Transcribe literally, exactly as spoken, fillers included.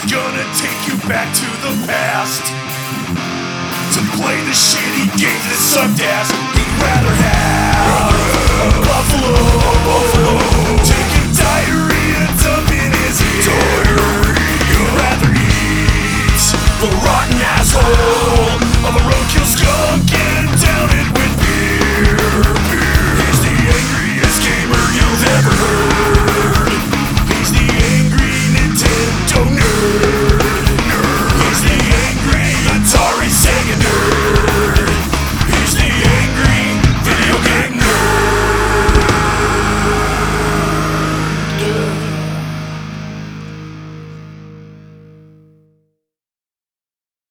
gonna take you back to the past to play the shitty games that sucked ass. He'd rather have a buffalo, a buffalo.